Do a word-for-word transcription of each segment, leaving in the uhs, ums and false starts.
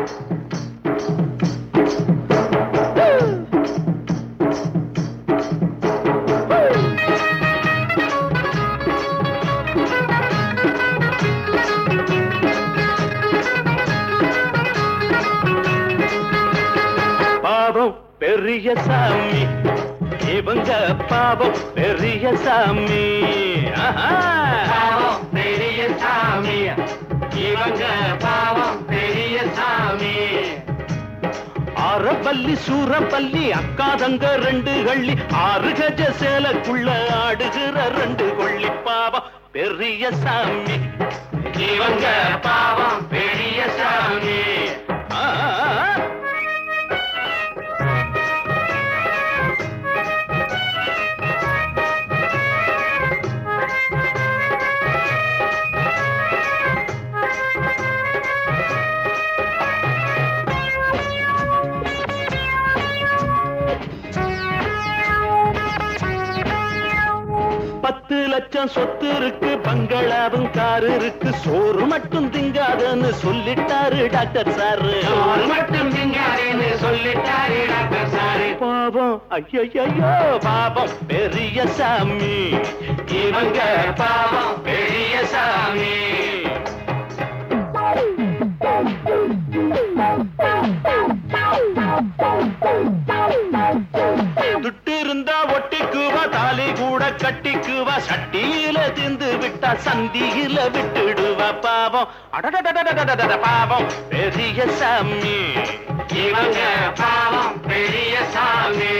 பெரிய சாமி இவங்க பாவம் பெரிய சாமி பாவம் பெரிய சாமி இவங்க பாவம் பெரிய சாமி ஆரப்பள்ளி சூரப்பள்ளி அக்காதங்க ரெண்டு கள்ளி ஆறு கஜ சேலக்குள்ள ஆடுகிற ரெண்டு கொள்ளி பாவம் பெரிய சாமி இவங்க பாவம் பெரிய சாமி பத்து லட்சம் சொத்து இருக்கு பங்களாவும் காரு இருக்கு சோறு மட்டும் திங்காதன்னு சொல்லிட்டாரு டாக்டர் சாரு சோறு மட்டும் திங்காதேன்னு சொல்லிட்டாரு டாக்டர் சாரு பாவம் ஐயோ பாவம் பெரிய சாமி இவங்க பாவம் பெரிய சாமி துட்டு இருந்தா ஒட்டிக்குவா தாலி கூட கட்டிக்குவா சட்டியில திந்து விட்டா சந்தியில விட்டுடுவா பாவம் அடடடடடடட பாவம் பெரிய சாமி இவங்க பாவம் பெரிய சாமி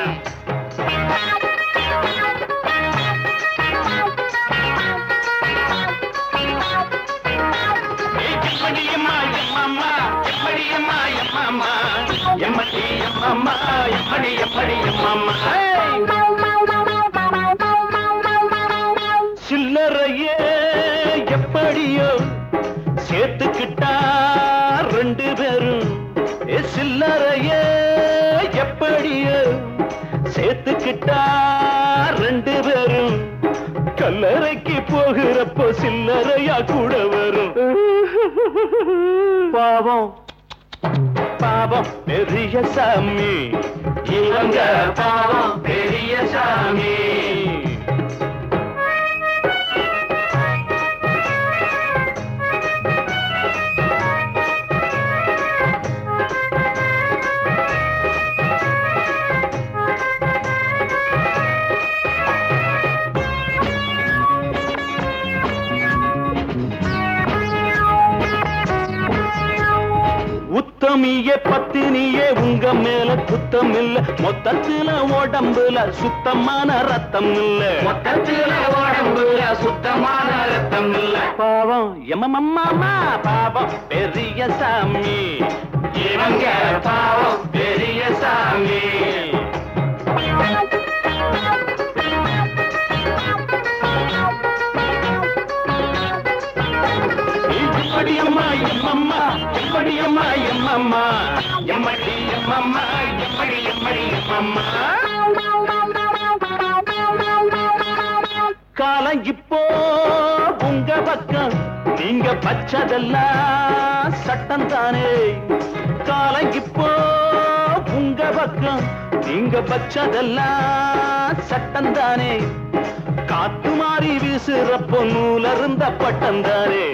எம்மடியம்மா எம்மம்மா எம்மடியம்மா எம்மம்மா எம்மடி எம்மம்மா எம்மடி எம்மடி எம்மம்மா சில்லறையே எப்படியோ சேர்த்துக்கிட்டா ரெண்டு பேரும் சில்லறையே எப்படியோ சேர்த்துக்கிட்டா ரெண்டு பேரும் கல்லறைக்கு போகிறப்போ சில்லறையா கூட வரும் பாவம் பாவம் பெரிய சாமி இவங்க பாவம் பெரிய சாமி உத்தமியே பத்தினியே உங்க மேல குத்தம் இல்ல மொத்தத்துல உடம்புல சுத்தமான ரத்தம் இல்ல மொத்தத்துல உடம்புல சுத்தமான ரத்தம் இல்ல பாவம் எம்மம்மா பாவம் பெரிய சாமி இவங்க பாவம் பெரிய சாமி எம்மடியம்மா எம்மம்மா எம்மடியம்மா எம்மம்மா எம்மடி எம்மம்மா எம்மடி எம்மடி எம்மம்மா காலம் இப்போ உங்க பக்கம் நீங்க பச்சதெல்லாம் சட்டம் தானே காலம் இப்போ உங்க பக்கம் நீங்க பச்சதெல்லாம் சட்டம் தானே காத்து மாறி வீசுறப்போ நூல இருந்த பட்டம் தானே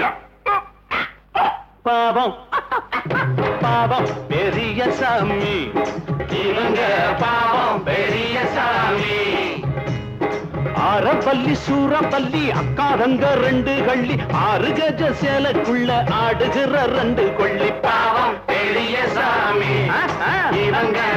பாவம் பாவம் பெரிய சாமி இவங்க பாவம் பெரிய சாமி ஆரப்பள்ளி சூரப்பள்ளி அக்காதங்க ரெண்டு கள்ளி ஆறு கஜ சேலக்குள்ள ஆடுகிற ரெண்டு கொள்ளி பாவம் பெரிய சாமி இவங்க